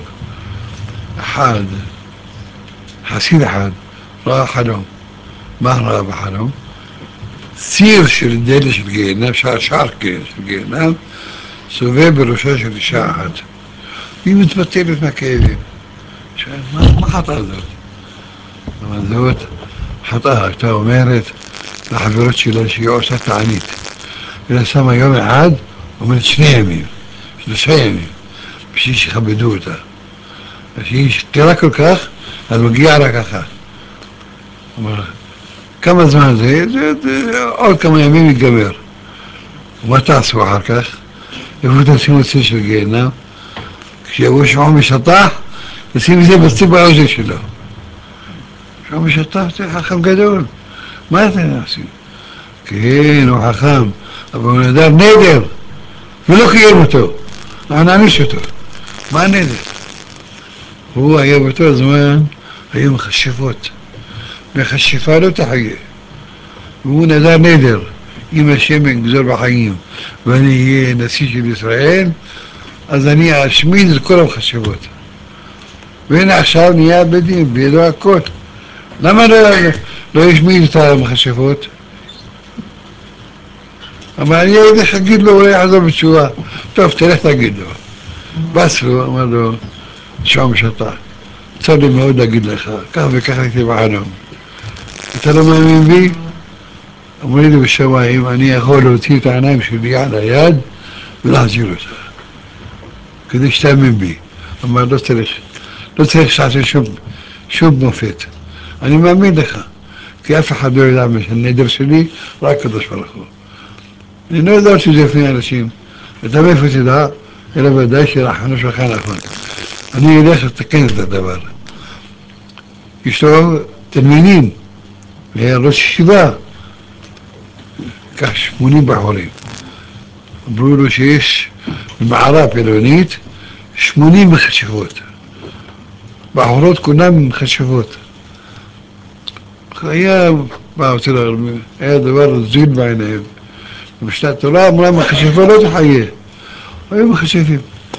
חסיד אחד ראה חלום. מה ראה בחלום? ציר של דלת של גיהנם, שער של גיהנם, סובב בראשה של אישה אחת. היא מתבטלת מהכאבים. מה חטאה זאת? אבל זאת חטאה, הייתה אומרת לחברות שלה שהיא עושה תענית. אלא שמה יום אחד, אומרת 2 ימים, 3 ימים, בשביל שיכבדו אותה. כשהיא שתרה כל כך, אז מגיעה רק אחת. אומר, כמה זמן זה? עוד כמה ימים יתגמר. ומה תעשו אחר כך? איפה תשימו ציר של גיהנם? כשיבוא שמעון ושטח, תשים את זה בציר באוזן שלו. שמעון ושטח זה חכם גדול. מה אתם עושים? כן, הוא חכם, אבל הוא נדר נדר, ולא קיים אותו. אנחנו נעניש אותו. מה הנדר? הוא היה באותו זמן, היו מכשפות. מכשפה לא תחיה. והוא נדר נדר, אם השם יגזור בחיים ואני אהיה נשיא של ישראל, אז אני אשמיד את כל המכשפות. והנה עכשיו נהיה בדין, בידו הכל. למה לא ישמיד את המכשפות? אבל אני הייתי איך להגיד לו, אולי יחזור בתשובה. טוב, תלך תגיד לו. בס לו, אמר לו, שמעון ושטח, צר לי מאוד להגיד לך, כך וכך הייתי בחלום. אתה לא מאמין בי? אמר לי בשמיים, אני יכול להוציא את העיניים שלי על היד ולהחזיר אותה, כדי שתאמין בי. אמר, לא צריך שתעשה שום מופת. אני מאמין לך. כי אף אחד לא יודע מה שהנדר שלי, רק הקדוש ברוך הוא. אני לא יודע שזה לפני אנשים. אתה מאיפה תדע, אלא ודאי שרחמנו שלך נכון. אני אלך לתקן את הדבר. יש לו תלמידים, היה ראש ישיבה, כך 80 בחורים. אמרו לו שיש במערה פלונית 80 מכשפות. בחורות כולן מכשפות. היה דבר זיל בעיניהם. במשנת תורה אמרה מכשפה לא תחיה. היו מכשפים.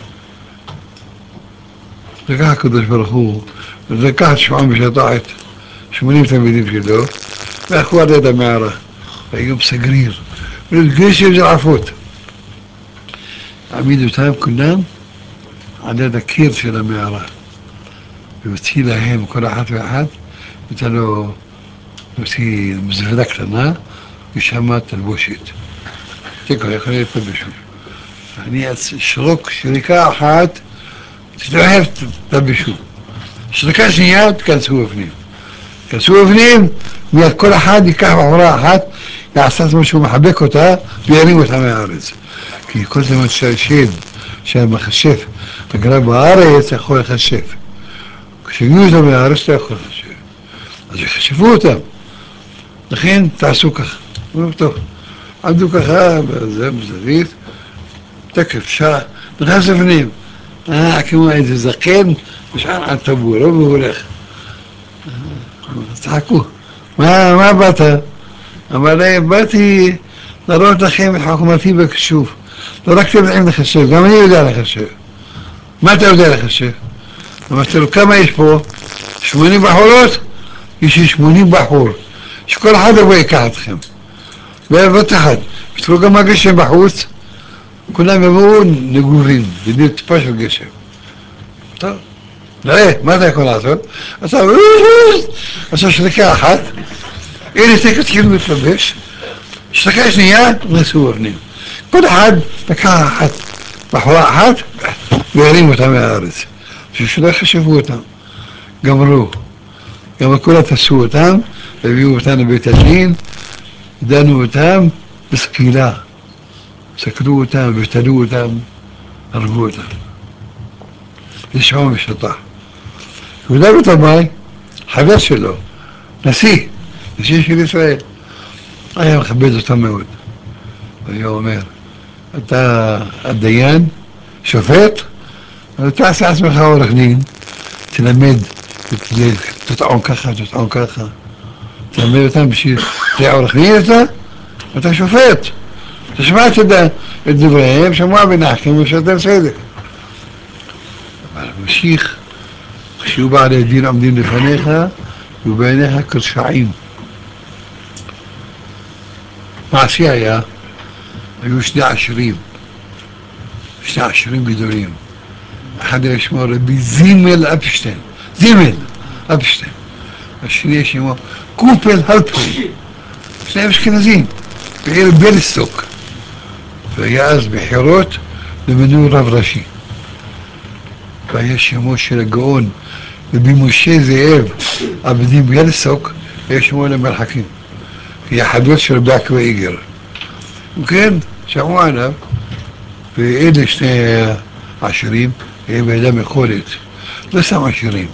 לקח הקדוש ברוך הוא, לקח את שמעון בשטחת 80 תלמידים שלו, והלכו על יד המערה. והיו סגריר. גשם זעפות. העמידו אותם כולם על יד הקיר של המערה. והוציא להם כל אחת ואחת, נתן לו להוציא מזוודה קטנה, ושמה תלבושת. תקו, יכול להיות תלבשו. אני שרוק שריקה אחת, תתרחב תלבשו. שריקה שנייה, תכנסו בפנים. תכנסו בפנים, מיד כל אחד ייקח בחורה אחת, יעשה את מה שהוא מחבק אותה, וירים אותה מהארץ. כי כל זמן שהשד, שהמחשף, הגרב בארץ, יכול לחשף. כשהגיעו אותם מהארץ, לא יכול לחשף. אז יחשפו אותם. לכן תעשו ככה. טוב, עמדו ככה, בזה, בזווית, תקף, שעה, נכנס לפנים. כמו איזה זקן, ושער על טבור, לא והולך. צחקו. מה באת? אמר להם, באתי להראות לכם את חוכמתי בכשוף. לא רק אתם יודעים לחשב, גם אני יודע לחשב. מה אתה יודע לחשב? אמרתי לו, כמה יש פה? 80 בחורות? יש לי 80 בחור. שכל אחד יבוא ייקח אתכם. בבת אחת. ותראו גם הגשם בחוץ, כולם יבואו נגורים, ידיעו טיפה של גשם. טוב, נראה, מה אתה יכול לעשות? עכשיו שריקה אחת, הנה תקף תתחילו להתלבש, שריקה שנייה, נסו בפנים. כל אחד לקח אחת, בחורה אחת, והרים אותה מהארץ. בשביל שלא יחשבו אותם. גמרו. גם כולם תעשו אותם, והביאו אותם לבית הדין, דנו אותם בסקילה. סקלו אותם ותלו אותם, הרגו אותם. לשמעון בשטח. יהודה בטבעי, חבר שלו, נשיא של ישראל, היה מכבד אותם מאוד. והיה אומר, אתה הדיין, שופט, אז אתה עשה עצמך עורך דין, תלמד, תטעון ככה, תטעון ככה. תלמד אותם בשביל, זה עורך דין אתה שופט. תשמע את דבריהם, שמוע בנחם ושתר צדק. אבל המשיך, כשהוא בעלי הדין עומדים לפניך, ובעיניך כרשעים. מעשי היה, היו שני עשירים גדולים. אחד היה שמו רבי זימל אפשטיין, השני שמו קופל הלפרי, שניהם אשכנזים, בעיר ביאליסטוק. והיה אז בחירות למינוי רב ראשי. והיה שמו של הגאון רבי משה זאב עבדים ביאליסטוק, היה שמו למרחקים. כי החדות של רבי עקיבא איגר. וכן, שמעו עליו, ואלה שני עשירים, הם אדם יכולת, לא סתם עשירים.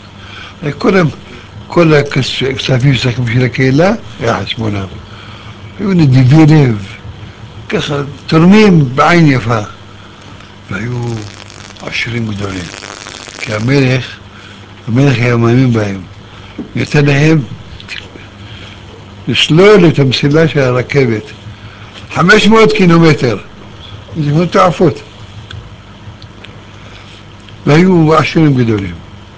כל הכספים שצריכים בשביל הקהילה, היה חשבונם. היו נדיבי לב, ככה, תורמים בעין יפה. והיו עשירים גדולים. כי המלך היה מאמין בהם. נתן להם לסלול את המסילה של הרכבת. 500 קילומטר. זה מאוד תעפות. והיו עשירים גדולים.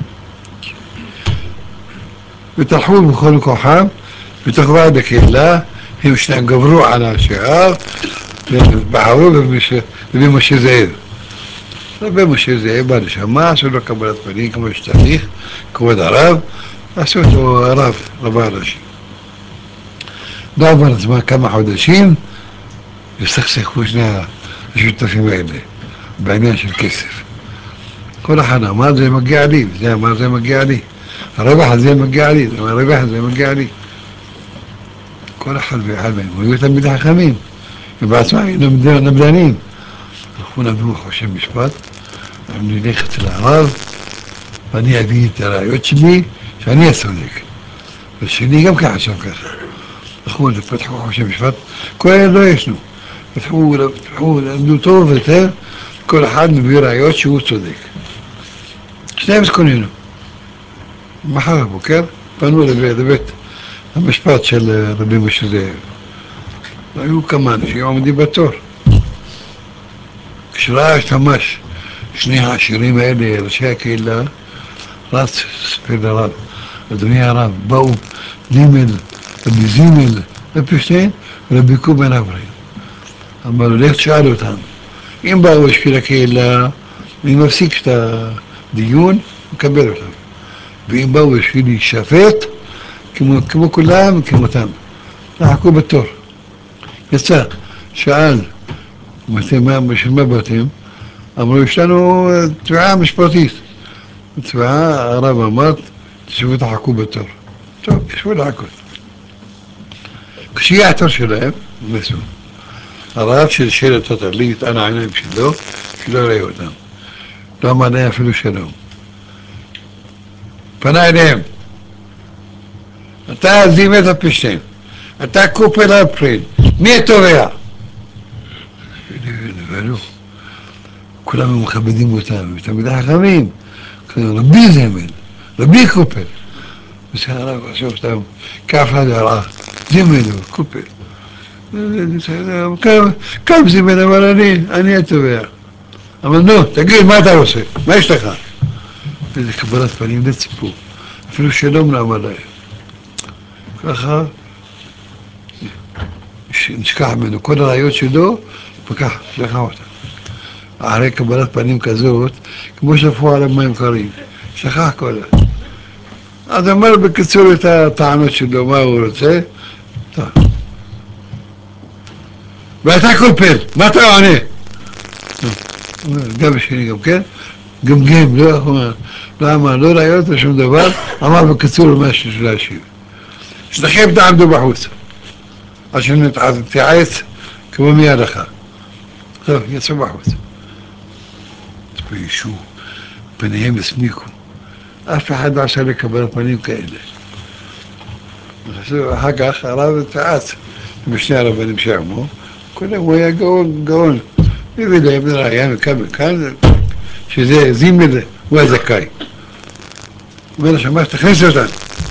ותלכו בכל כוחם, בתוך ועד הקהילה, הם שניים גברו על השאר, ובחרו במשה זאב. במשה זאב בא לשמה, עשו לו קבלת פנים כמו שצריך, כבוד הרב, עשו אותו רב הראשי. לא עבר זמן כמה חודשים, וסכסכו שני השותפים האלה, בעניין של כסף. כל אחד אמר זה מגיע לי, זה אמר זה מגיע לי, הרווח הזה מגיע לי, הרווח הזה מגיע לי. כל אחד ואחד מהם, היו תלמידי חכמים, ובעצמם היינו נבדנים. הלכו למדו חושי משפט, אני אלך אצל הרב, ואני אביא את הראיות שלי, שאני הצודק. ושני גם ככה חשב ככה. הלכו, פתחו חושי משפט, כל אלה לא ישנו. פתחו, למדו טוב ויותר, כל אחד מביא ראיות שהוא צודק. שניהם זקונים. מחר בבוקר פנו לבית המשפט של רבי משה זאב. היו כמה אנשים עומדים בתור. כשראה ממש שני העשירים האלה, ראשי הקהילה, רץ ספר לרב. אדוני הרב, באו גימל, רבי זימל, רבי שטיין, ורבי קוב בן אברהם. אמר לו, לך תשאל אותם. אם באו בשביל הקהילה, אני מפסיק את הדיון, מקבל אותם. ואם באו בשביל להישפט, כמו כולם, כמותם. לחכו בתור. יצא, שאל, בשביל מה באתם? אמרו, יש לנו תביעה משפטית. תביעה, הרב אמר, תשבו תחכו בתור. טוב, תשבו לחכות. כשיהיה התור שלהם, נסו. הרב שלשל את הטלית, אנה העיניים שלו, שלא יראה אותם. לא אמר להם אפילו שלום. פנה אליהם. אתה זימת הפשטים. אתה קופל הפריד. מי התובע? ולא. כולם מכבדים אותם, ותלמידי חכמים. רבי זמל, רבי קופל. בסדר, הרב חשוב אותם, כף הדרה, זמל, קופל. כמה זמל, אבל אני התובע. אבל נו, תגיד, מה אתה עושה? מה יש לך? איזה קבלת פנים לציפור. אפילו שלום לא אמר להם. ככה, נשכח ממנו כל הראיות שלו, וכך, שכח אותה. אחרי קבלת פנים כזאת, כמו שפו עליו מים קרים, שכח כל זה. אז אמר בקיצור את הטענות שלו, מה הוא רוצה? טוב. ואתה קופל, מה אתה עונה? גם השני גם כן, גמגם, לא אמר, לא ראיות ושום דבר, אמר בקיצור מה שיש להשיב. שניכם תעמדו בחוץ, עד שנתייעץ כמו מיד אחר. טוב, יצאו בחוץ. התביישו, פניהם הסמיקו. אף אחד לא עשה לקבל פנים כאלה. אחר כך הרב התייעץ בשני הרבנים שעמו, כולם הוא היה גאון. הביא להם לראייה מכאן וכאן, שזה זימל, הוא הזכאי. אומר לשמש, תכניס אותם.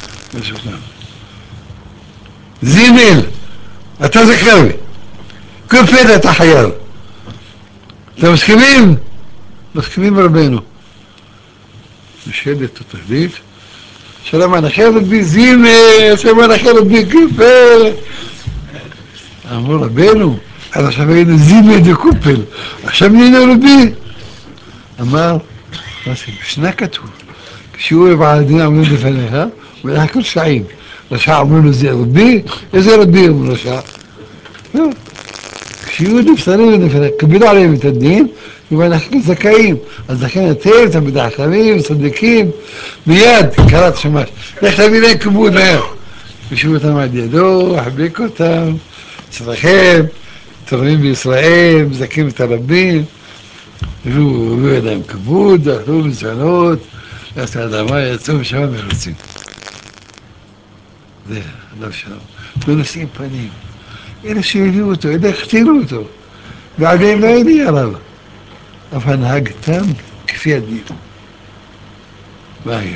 זימל, אתה זכאי. קופל אתה חייב. אתם מסכימים? מסכימים רבנו. נשאלת התכלית, שלום אנחי רבי זימל, שלום אנחי רבי קופל. אמרו רבנו, אז עכשיו היינו זימל וקופל, עכשיו נהיינו רבי. אמר, בשנה כתוב, כשהוא ובעל הדין עומדים לפניך, הוא היה כל שעים. רשע אמרו לו זה רבי, איזה רבי אמרו רשע? כשיהיו נפטרים לפניך, קבלו עליהם את הדין, ואנחנו זכאים. אז לכן אתם, תלמידי חכמים, צדיקים, מיד, קראת שמש. לך תביא להם כבוד מהר. ישבו אותם על ידו, חבק אותם, אצלכם, תורמים בישראל, מזכים את הרבים. הביאו ידיים כבוד, אכלו מזונות, את האדמה יצאו משם מרוצים. זה, לא שם. לא נושאים פנים. אלה שהביאו אותו, אלה הכתירו אותו. ועדיין לא ידיע עליו. אבל נהגתם כפי הדין. מה היה?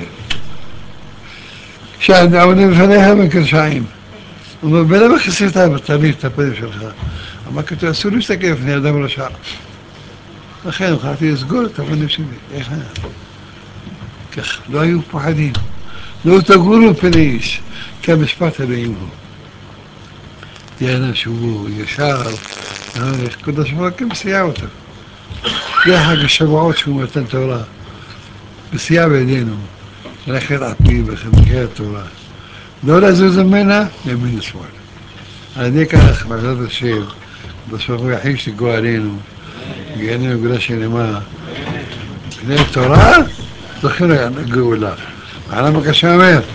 כשעומדים לפניך מקרשעים. הוא אומר, בלמה חסרת בתרנית את הפנים שלך? אמר כתוב, אסור להסתכל לפני אדם רשע. לכן הולכתי לסגור את הפנים שלי. איך היה? כך, לא היו פוחדים. לא תגורו פני איש, כי המשפט אלוהים הוא. תהיה אדם שהוא ישר, קדוש ברוך הוא מסייע אותו. זה חג השבועות שהוא מתן תורה. מסייע בידינו, ללכת על פי בחלקי התורה. לא לזוז ממנה, ימין ושמאל. על ידי כך, בעזרת השם, קדוש ברוך הוא יחיל שתגוע עלינו, גאינו גאולה שלמה. בני תורה, זוכים לגאולה. מעלה בקשה אומר,